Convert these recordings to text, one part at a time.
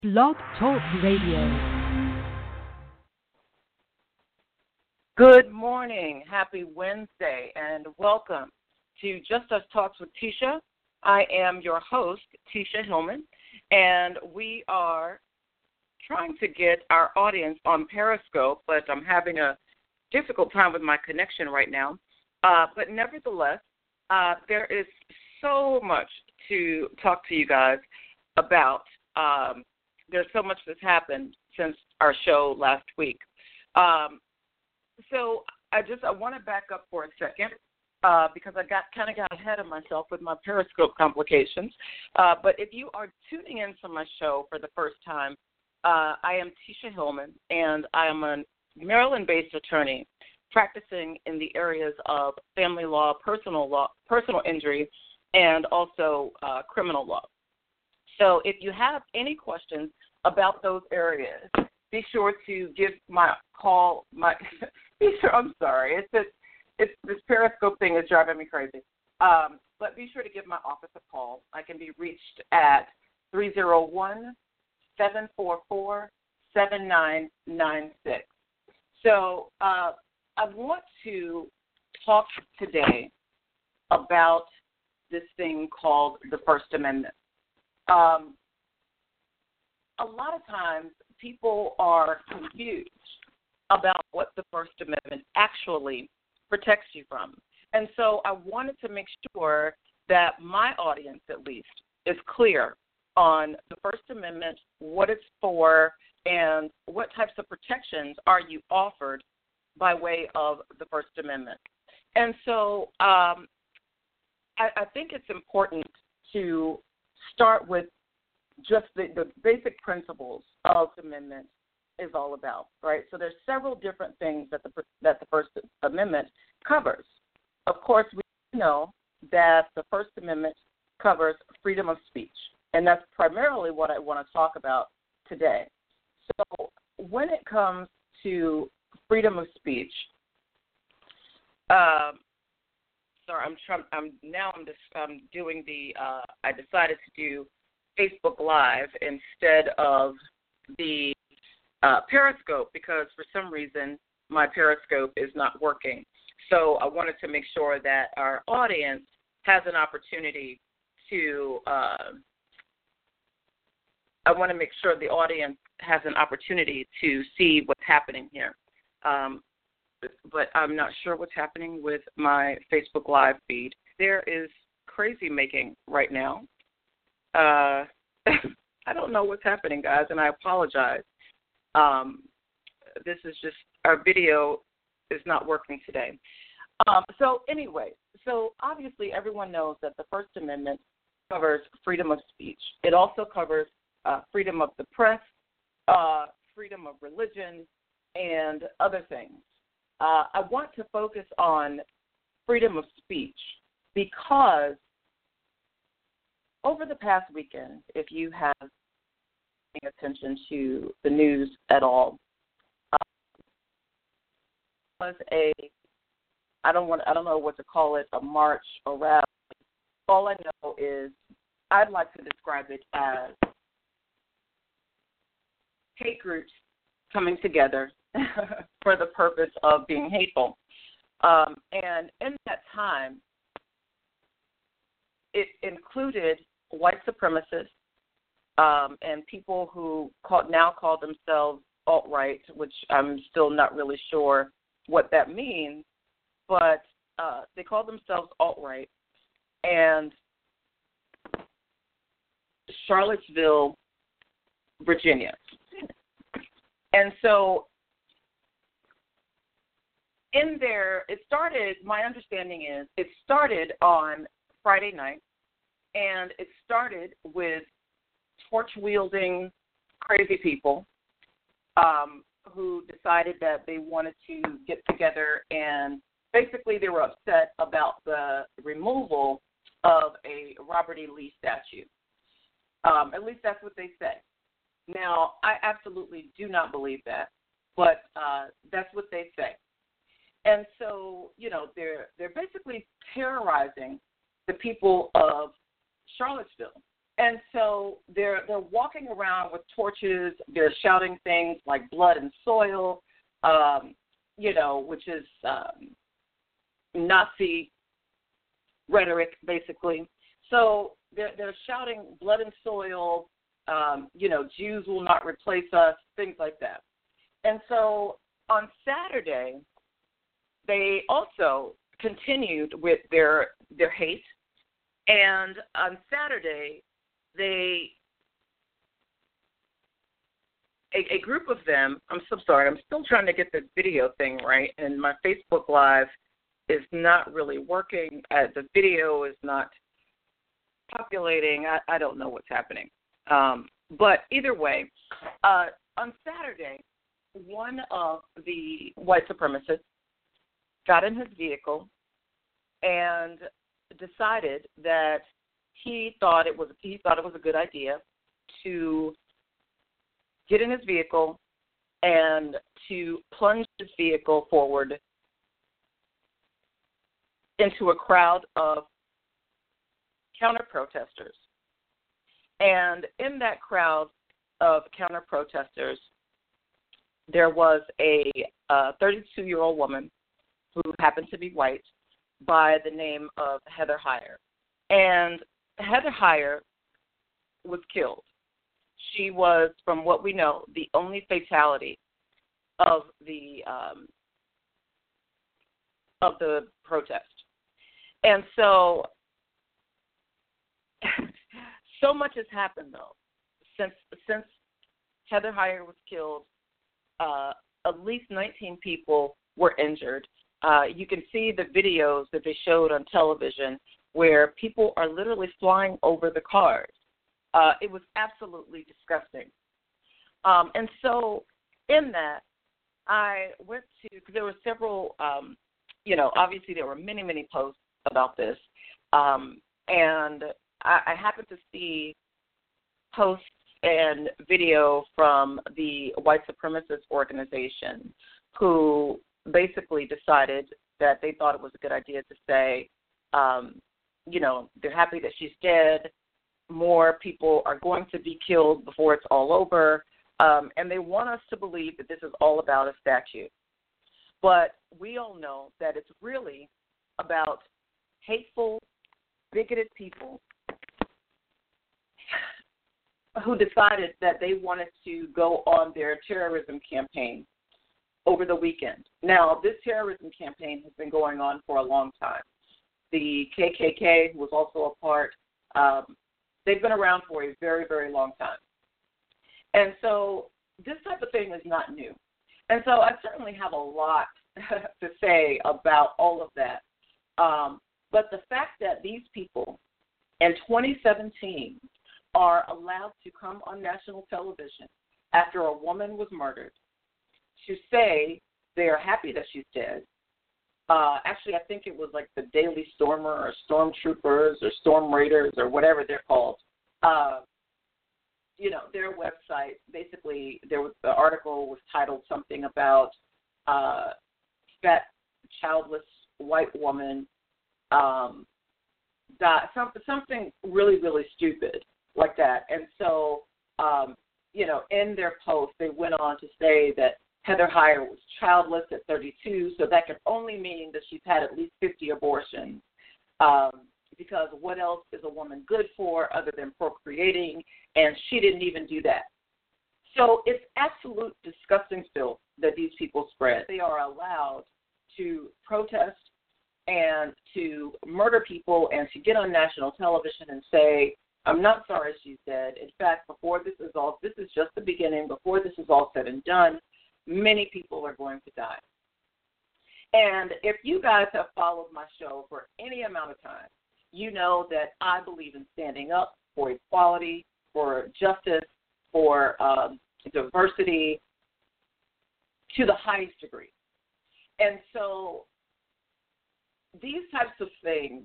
Blog Talk Radio. Good morning, happy Wednesday, and welcome to Just Us Talks with Tisha. I am your host, Tisha Hillman, and we are trying to get our audience on Periscope, but I'm having a difficult time with my connection right now. But nevertheless, there is so much to talk to you guys about. There's so much that's happened since our show last week. So I want to back up for a second because I got ahead of myself with my Periscope complications. But if you are tuning in to my show for the first time, I am Tisha Hillman, and I am a Maryland-based attorney practicing in the areas of family law, personal injury, and also criminal law. So if you have any questions about those areas, be sure to give my call. I'm sorry. It's this Periscope thing is driving me crazy. But be sure to give my office a call. I can be reached at 301-744-7996. So I want to talk today about this thing called the First Amendment. A lot of times people are confused about what the First Amendment actually protects you from. And so I wanted to make sure that my audience, at least, is clear on the First Amendment, what it's for, and what types of protections are you offered by way of the First Amendment. And so I think it's important to start with just the basic principles of the amendment is all about, right? So there's several different things that the First Amendment covers. Of course, we know that the First Amendment covers freedom of speech, and that's primarily what I want to talk about today. So when it comes to freedom of speech, I decided to do Facebook Live instead of the Periscope because for some reason my Periscope is not working. So I wanted to make sure that our audience has an opportunity to see what's happening here. But I'm not sure what's happening with my Facebook Live feed. There is crazy making right now. I don't know what's happening, guys, and I apologize. This is just, our video is not working today. So obviously everyone knows that the First Amendment covers freedom of speech. It also covers freedom of the press, freedom of religion, and other things. I want to focus on freedom of speech because over the past weekend, if you have paying attention to the news at all, was I don't know what to call it, a march, a rally. All I know is I'd like to describe it as hate groups coming together for the purpose of being hateful. And in that time, it included white supremacists and people who now call themselves alt-right, which I'm still not really sure what that means, but they call themselves alt-right, and Charlottesville, Virginia. And so in there, my understanding is it started on Friday night, and it started with torch-wielding crazy people who decided that they wanted to get together, and basically they were upset about the removal of a Robert E. Lee statue. At least that's what they say. Now, I absolutely do not believe that, but that's what they say. And so, they're basically terrorizing the people of Charlottesville. And so they're walking around with torches. They're shouting things like blood and soil, which is Nazi rhetoric, basically. So they're shouting blood and soil, Jews will not replace us, things like that. And so on Saturday, they also continued with their hate. And on Saturday, a group of them, I'm so sorry, I'm still trying to get the video thing right, and my Facebook Live is not really working. The video is not populating. I don't know what's happening. But either way, on Saturday, one of the white supremacists got in his vehicle and decided that he thought it was a good idea to get in his vehicle and to plunge his vehicle forward into a crowd of counter-protesters. And in that crowd of counter-protesters, there was a 32-year-old woman who happened to be white by the name of Heather Heyer. And Heather Heyer was killed. She was, from what we know, the only fatality of the protest. And so much has happened, though, since Heather Heyer was killed. At least 19 people were injured. You can see the videos that they showed on television where people are literally flying over the cars. It was absolutely disgusting. And so in that, I went to, because there were several, obviously there were many, many posts about this. And I happened to see posts and video from the white supremacist organization who basically decided that they thought it was a good idea to say, they're happy that she's dead. More people are going to be killed before it's all over. And they want us to believe that this is all about a statue. But we all know that it's really about hateful, bigoted people who decided that they wanted to go on their terrorism campaign over the weekend. Now, this terrorism campaign has been going on for a long time. The KKK was also a part. They've been around for a very, very long time. And so this type of thing is not new. And so I certainly have a lot to say about all of that. But the fact that these people in 2017 are allowed to come on national television after a woman was murdered to say they are happy that she's dead. Actually, I think it was like the Daily Stormer or Stormtroopers or Storm Raiders or whatever they're called. Their website, basically, the article was titled something about fat, childless white woman, something really, really stupid like that. And so, in their post, they went on to say that Heather Heyer was childless at 32, so that could only mean that she's had at least 50 abortions, because what else is a woman good for other than procreating, and she didn't even do that. So it's absolute disgusting filth that these people spread. They are allowed to protest and to murder people and to get on national television and say, I'm not sorry she's dead. In fact, this is just the beginning. Before this is all said and done, many people are going to die. And if you guys have followed my show for any amount of time, you know that I believe in standing up for equality, for justice, for diversity to the highest degree. And so these types of things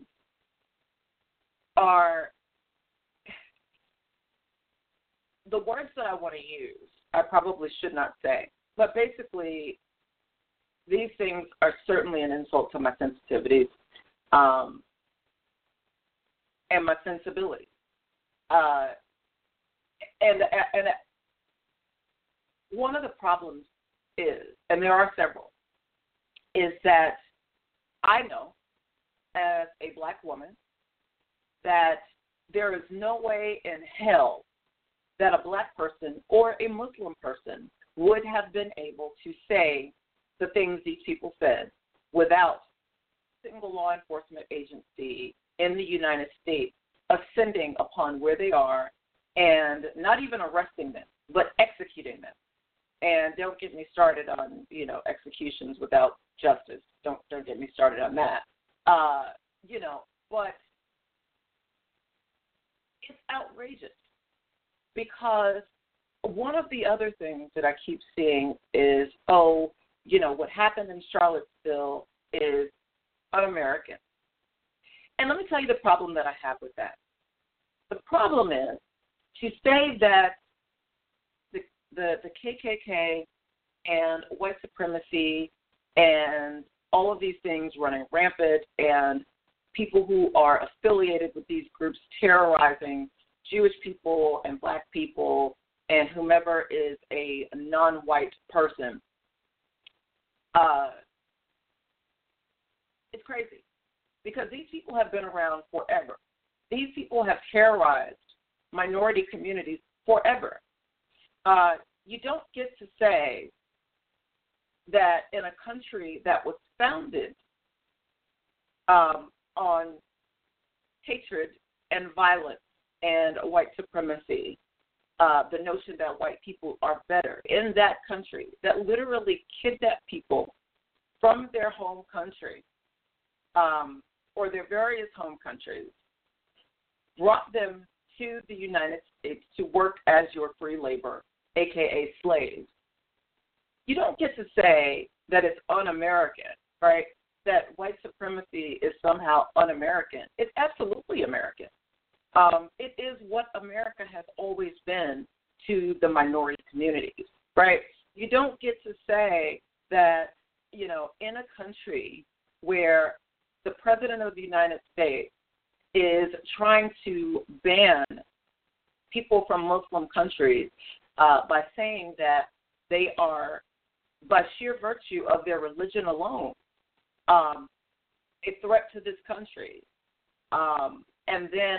are the words that I want to use. I probably should not say. But basically, these things are certainly an insult to my sensitivities and my sensibilities. Uh, and one of the problems is, and there are several, is that I know as a black woman that there is no way in hell that a black person or a Muslim person would have been able to say the things these people said without a single law enforcement agency in the United States ascending upon where they are and not even arresting them, but executing them. And don't get me started on, executions without justice. Don't get me started on that. But it's outrageous because one of the other things that I keep seeing is, what happened in Charlottesville is un-American. And let me tell you the problem that I have with that. The problem is to say that the KKK and white supremacy and all of these things running rampant and people who are affiliated with these groups terrorizing Jewish people and black people and whomever is a non-white person, it's crazy because these people have been around forever. These people have terrorized minority communities forever. You don't get to say that in a country that was founded on hatred and violence and white supremacy, the notion that white people are better in that country, that literally kidnapped people from their home country or their various home countries, brought them to the United States to work as your free labor, a.k.a. slaves. You don't get to say that it's un-American, right? That white supremacy is somehow un-American. It's absolutely American. It is what America has always been to the minority communities, right? You don't get to say that, in a country where the President of the United States is trying to ban people from Muslim countries by saying that they are, by sheer virtue of their religion alone, a threat to this country, and then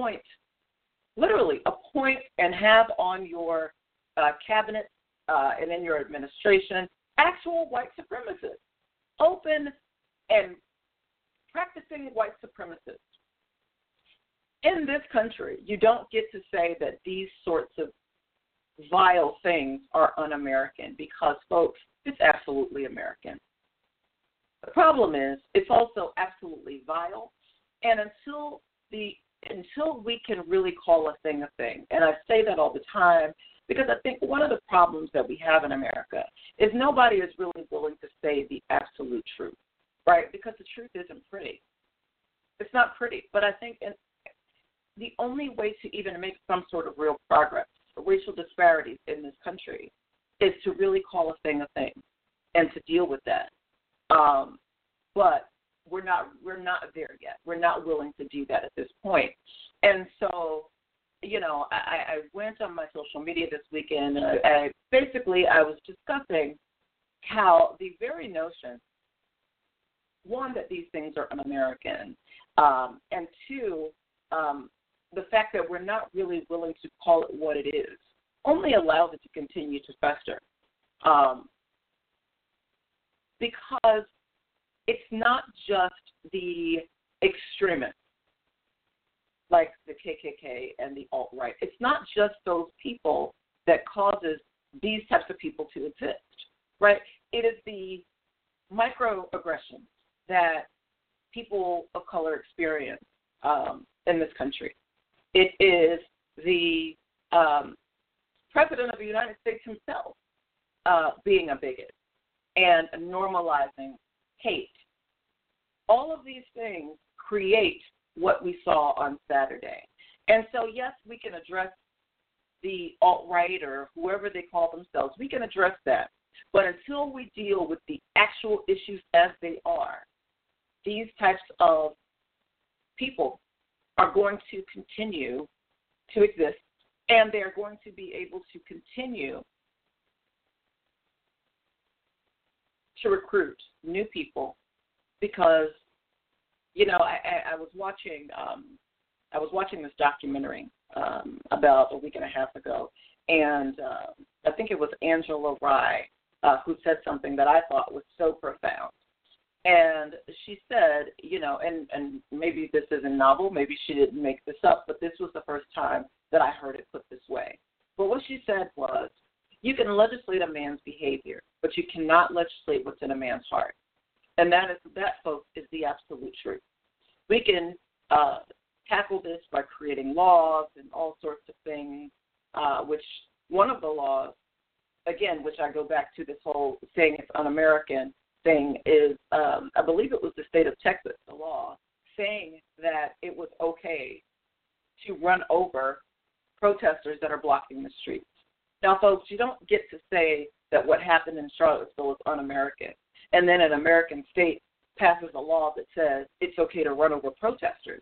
appoint and have on your cabinet and in your administration actual white supremacists, open and practicing white supremacists. In this country, you don't get to say that these sorts of vile things are un-American because, folks, it's absolutely American. The problem is it's also absolutely vile, and until we can really call a thing, and I say that all the time because I think one of the problems that we have in America is nobody is really willing to say the absolute truth, right? Because the truth isn't pretty. It's not pretty, but I think the only way to even make some sort of real progress, racial disparities in this country, is to really call a thing and to deal with that. But we're not there yet. We're not willing to do that at this point. And so, I went on my social media this weekend, and I was discussing how the very notion, one, that these things are un-American, and two, the fact that we're not really willing to call it what it is only allows it to continue to fester. Because it's not just the extremists like the KKK and the alt-right. It's not just those people that causes these types of people to exist, right? It is the microaggressions that people of color experience in this country. It is the President of the United States himself being a bigot and normalizing hate. All of these things create what we saw on Saturday. And so, yes, we can address the alt-right or whoever they call themselves. We can address that. But until we deal with the actual issues as they are, these types of people are going to continue to exist, and they're going to be able to continue to recruit new people because, you know, I was watching this documentary about a week and a half ago, and I think it was Angela Rye who said something that I thought was so profound. And she said, you know, and maybe this isn't novel, maybe she didn't make this up, but this was the first time that I heard it put this way. But what she said was, you can legislate a man's behavior, but you cannot legislate what's in a man's heart. And that, folks, is the absolute truth. We can tackle this by creating laws and all sorts of things, which one of the laws, again, which I go back to this whole saying it's un-American thing, is I believe it was the state of Texas, the law, saying that it was okay to run over protesters that are blocking the streets. Now, folks, you don't get to say that what happened in Charlottesville is un-American, and then an American state passes a law that says it's okay to run over protesters.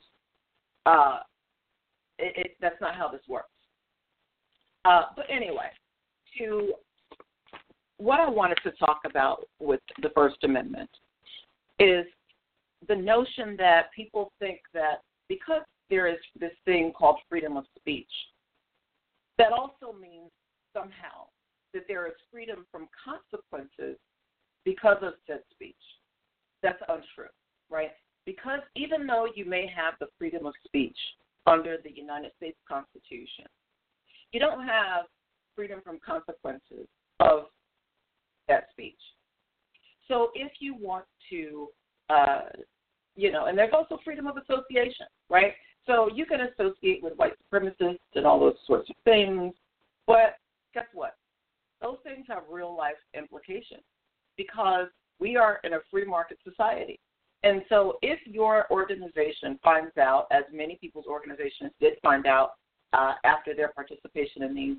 That's not how this works. But anyway, to what I wanted to talk about with the First Amendment is the notion that people think that because there is this thing called freedom of speech, that also means somehow that there is freedom from consequences because of said speech. That's untrue, right? Because even though you may have the freedom of speech under the United States Constitution, you don't have freedom from consequences of that speech. So if you want to, you know, and there's also freedom of association, right? So you can associate with white supremacists and all those sorts of things, but guess what? Those things have real life implications because we are in a free market society. And so if your organization finds out, as many people's organizations did find out after their participation in these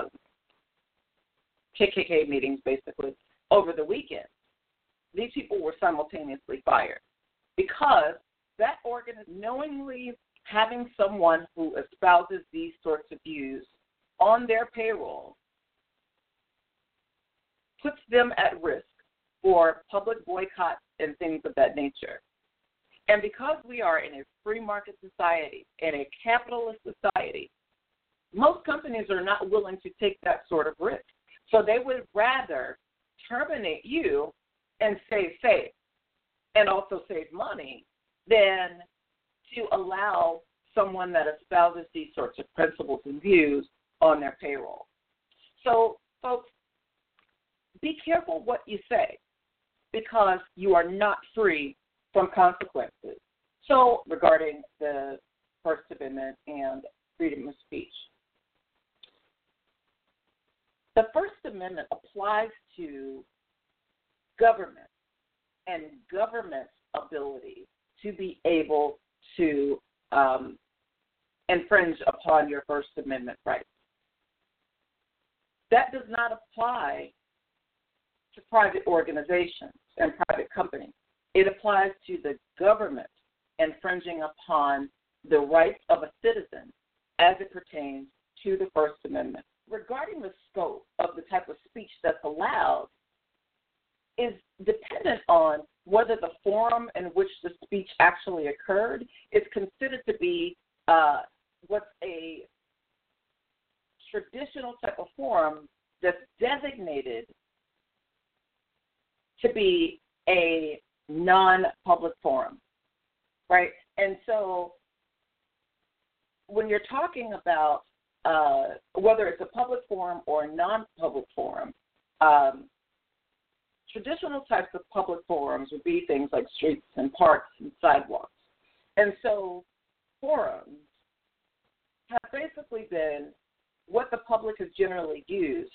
KKK meetings, basically, over the weekend, these people were simultaneously fired because that organization, knowingly having someone who espouses these sorts of views on their payroll, puts them at risk for public boycotts and things of that nature. And because we are in a free market society, in a capitalist society, most companies are not willing to take that sort of risk. So they would rather terminate you and save face and also save money than to allow someone that espouses these sorts of principles and views on their payroll. So, folks, be careful what you say because you are not free from consequences. So, regarding the First Amendment and freedom of speech, the First Amendment applies to government and government's ability to be able to infringe upon your First Amendment rights. That does not apply to private organizations and private companies. It applies to the government infringing upon the rights of a citizen as it pertains to the First Amendment. Regarding the scope of the type of speech that's allowed is dependent on whether the forum in which the speech actually occurred is considered to be what's a traditional type of forum that's designated to be a non-public forum, right? And so when you're talking about whether it's a public forum or a non-public forum, traditional types of public forums would be things like streets and parks and sidewalks. And so forums have basically been what the public has generally used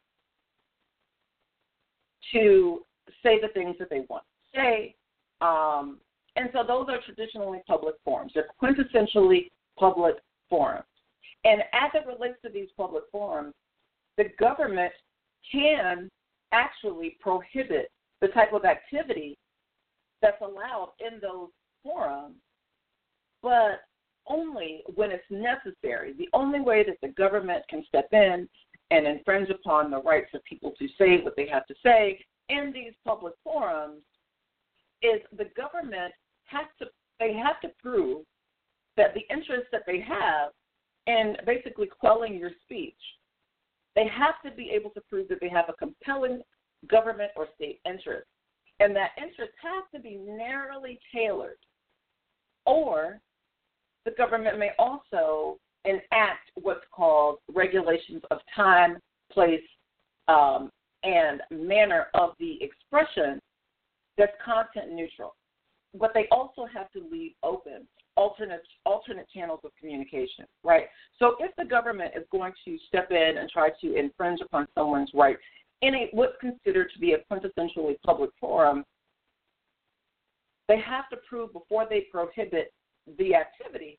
to say the things that they want to say. And so those are traditionally public forums. They're quintessentially public forums. And as it relates to these public forums, the government can actually prohibit the type of activity that's allowed in those forums, but only when it's necessary. The only way that the government can step in and infringe upon the rights of people to say what they have to say in these public forums is the government have to prove that the interest that they have in basically quelling your speech, they have to be able to prove that they have a compelling government or state interest. And that interest has to be narrowly tailored. Or the government may also enact what's called regulations of time, place, and manner of the expression that's content neutral. But they also have to leave open alternate channels of communication, right? So if the government is going to step in and try to infringe upon someone's rights in what's considered to be a quintessentially public forum, they have to prove before they prohibit the activity,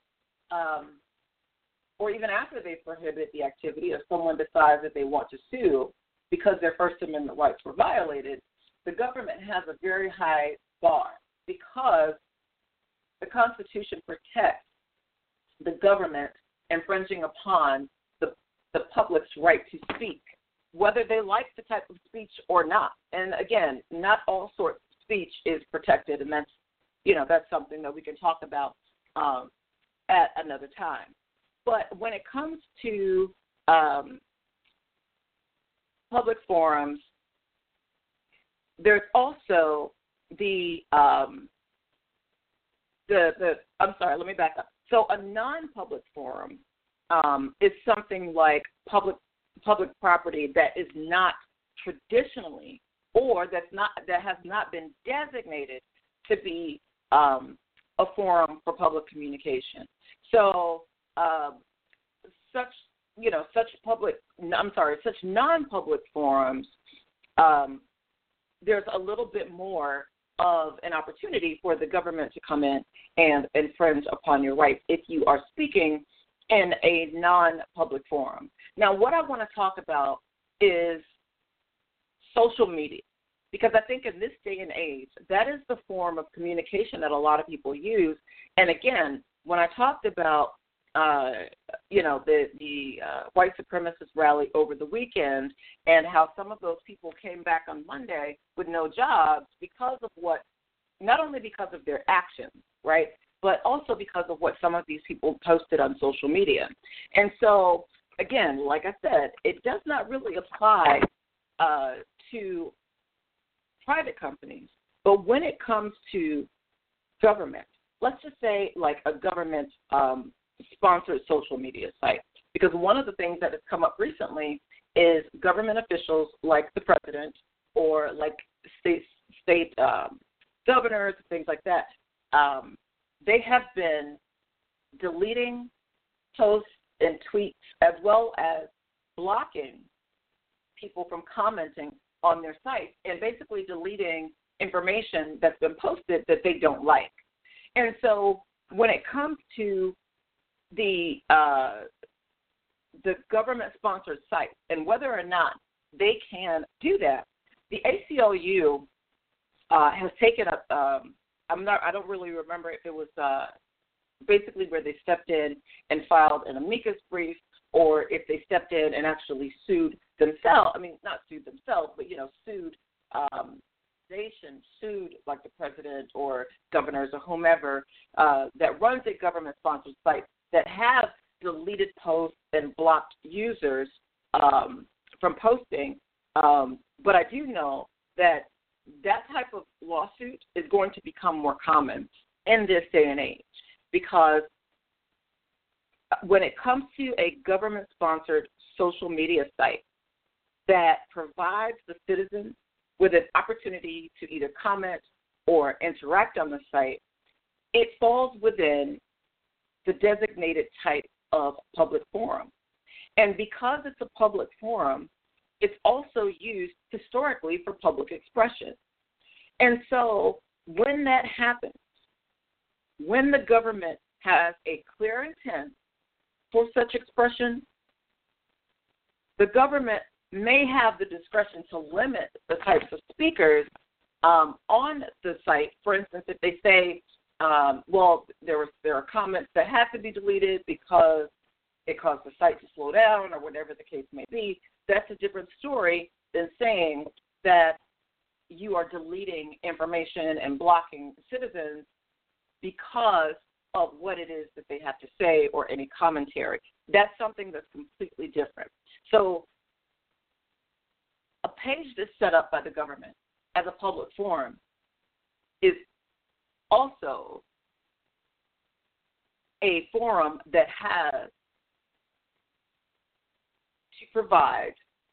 or even after they prohibit the activity, if someone decides that they want to sue because their First Amendment rights were violated, the government has a very high bar because the Constitution protects the government infringing upon the public's right to speak, whether they like the type of speech or not. And again, not all sorts of speech is protected, and that's something that we can talk about at another time. But when it comes to public forums, there's also let me back up. So a non-public forum is something like public property that is not traditionally, or that has not been designated to be a forum for public communication. So such non-public forums, there's a little bit more of an opportunity for the government to come in and infringe upon your rights if you are speaking in a non-public forum. Now, what I want to talk about is social media, because I think in this day and age, that is the form of communication that a lot of people use. And again, when I talked about the white supremacist rally over the weekend and how some of those people came back on Monday with no jobs because of not only because of their actions, right, but also because of what some of these people posted on social media. And so, again, like I said, it does not really apply to private companies, but when it comes to government, let's just say like a government sponsored social media site, because one of the things that has come up recently is government officials like the president or like state governors, things like that, they have been deleting posts and tweets as well as blocking people from commenting on their site and basically deleting information that's been posted that they don't like. And so when it comes to the government-sponsored site and whether or not they can do that, the ACLU has taken up. I don't really remember if it was basically where they stepped in and filed an amicus brief, or if they stepped in and actually sued themselves. I mean, not sued themselves, but sued. Sued like the president or governors or whomever that runs a government-sponsored site that have deleted posts and blocked users from posting. But I do know that type of lawsuit is going to become more common in this day and age, because when it comes to a government-sponsored social media site that provides the citizens with an opportunity to either comment or interact on the site, it falls within the designated type of public forum. And because it's a public forum, it's also used historically for public expression. And so when that happens, when the government has a clear intent for such expression, the government may have the discretion to limit the types of speakers on the site. For instance, if they say there are comments that have to be deleted because it caused the site to slow down or whatever the case may be. That's a different story than saying that you are deleting information and blocking citizens because of what it is that they have to say or any commentary. That's something that's completely different. So a page that's set up by the government as a public forum is also a forum that has to provide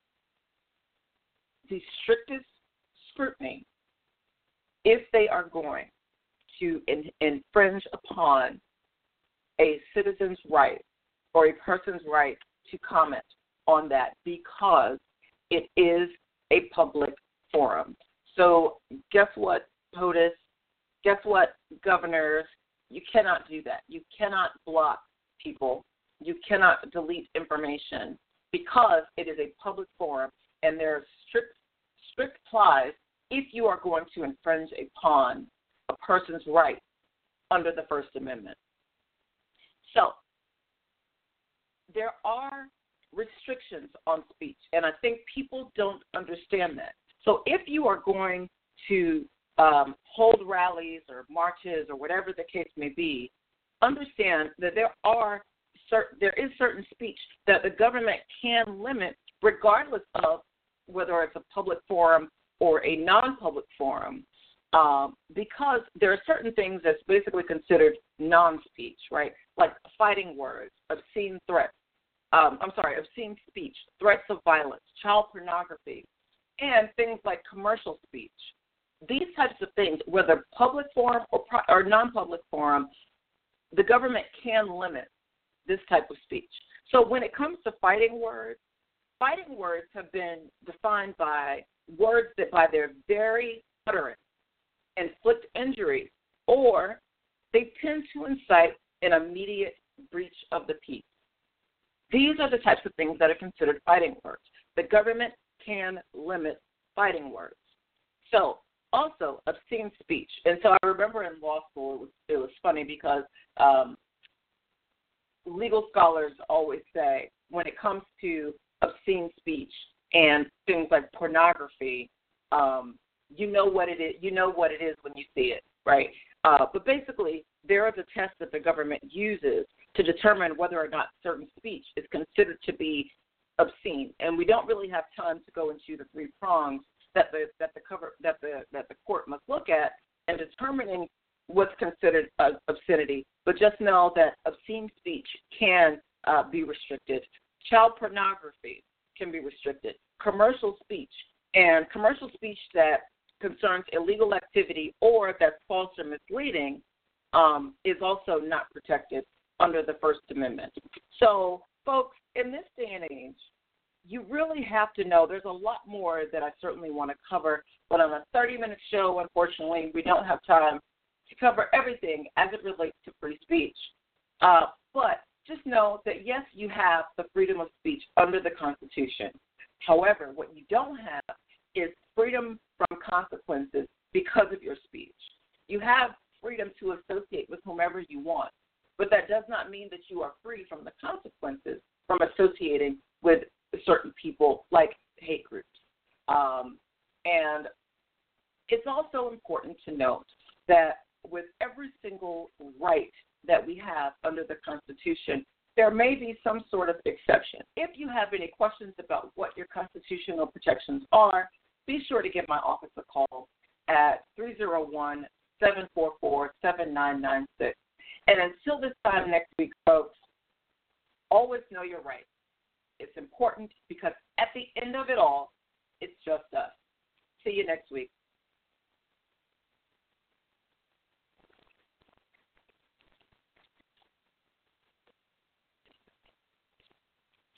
the strictest scrutiny if they are going to infringe upon a citizen's right or a person's right to comment on that, because it is a public forum. So guess what, POTUS? Guess what, governors? You cannot do that. You cannot block people. You cannot delete information because it is a public forum, and there are strict plies if you are going to infringe upon a person's right under the First Amendment. So there are restrictions on speech, and I think people don't understand that. So if you are going to hold rallies or marches or whatever the case may be, understand that there is certain speech that the government can limit regardless of whether it's a public forum or a non-public forum, because there are certain things that's basically considered non-speech, right? Like fighting words, obscene threats, obscene speech, threats of violence, child pornography, and things like commercial speech. These types of things, whether public forum or non-public forum, the government can limit this type of speech. So when it comes to fighting words have been defined by words that by their very utterance inflict injury, or they tend to incite an immediate breach of the peace. These are the types of things that are considered fighting words. The government can limit fighting words. So also obscene speech. And so I remember in law school, it was funny because legal scholars always say when it comes to obscene speech and things like pornography, you know what it is. You know what it is when you see it, right? But basically, there is a test that the government uses to determine whether or not certain speech is considered to be obscene, and we don't really have time to go into the three prongs that the court must look at in determining what's considered obscenity. But just know that obscene speech can be restricted. Child pornography can be restricted. Commercial speech that concerns illegal activity or that's false or misleading is also not protected under the First Amendment. So, folks, in this day and age, you really have to know there's a lot more that I certainly want to cover, but on a 30-minute show, unfortunately, we don't have time to cover everything as it relates to free speech. But just know that, yes, you have the freedom of speech under the Constitution. However, what you don't have is freedom from consequences because of your speech. You have freedom to associate with whomever you want, but that does not mean that you are free from the consequences from associating with certain people like hate groups. And it's also important to note that with every single right that we have under the Constitution, there may be some sort of exception. If you have any questions about what your constitutional protections are, be sure to give my office a call at 301-744-7996. And until this time next week, folks, always know your rights. It's important because at the end of it all, it's just us. See you next week.